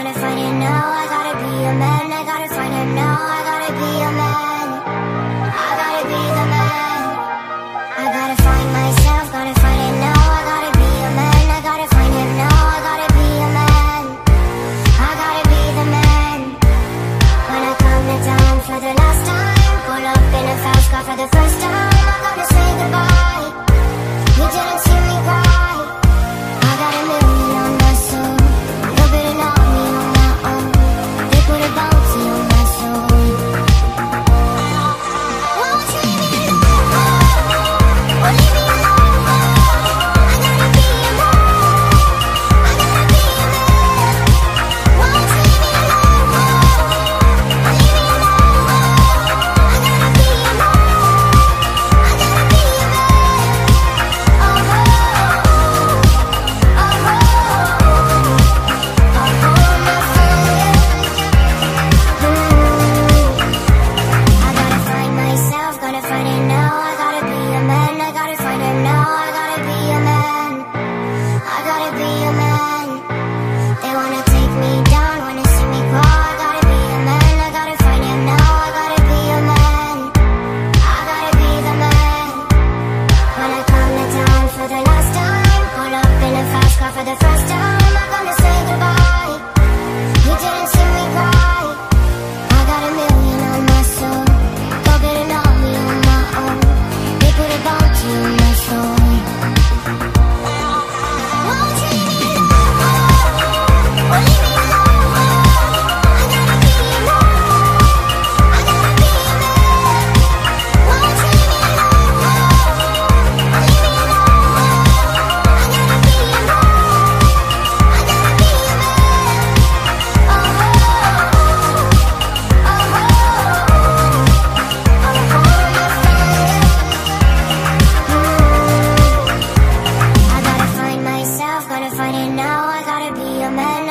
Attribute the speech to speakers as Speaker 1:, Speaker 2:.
Speaker 1: gonna find it now. I gotta be a man, I gotta find him now. I gotta be a man, I gotta be the man. I gotta find myself, gotta find it now. I gotta be a man, I gotta find him now. I gotta be a man, I gotta be the man. When I come to town for the last time, pull up in a fast car for the first time, I'm gonna say goodbye. You didn't see me cry. I got a million on my soul, no better not me on my own. They put a bounty on my soul. Won't you leave me alone? Or leave me alone? I gotta be a man, I gotta be a man. Won't you leave me alone? Or leave me alone? I gotta be a man, I gotta be a man. Oh, oh, oh, oh, my fire. I gotta find myself, gotta find it now. I gotta be a man, I gotta find him now. I gotta be a man, I gotta be a man. They wanna take me down, wanna see me crawl. I gotta be a man, I gotta find him now. I gotta be a man, I gotta be the man. When I come to town for the last time, pull up in a fast car for the first time, I'm gonna say goodbye. You didn't see me cry. I got a million on my soul, go better not me on my own. They put a bounty on my soul. Won't you leave me alone? Or leave me alone? I gotta be a man, I gotta be a man. Won't you leave me alone? Or leave me alone? I gotta be a man, I gotta be a man. Oh, oh, oh, oh, my fire. I gotta find myself, gotta find it now. I gotta be a man,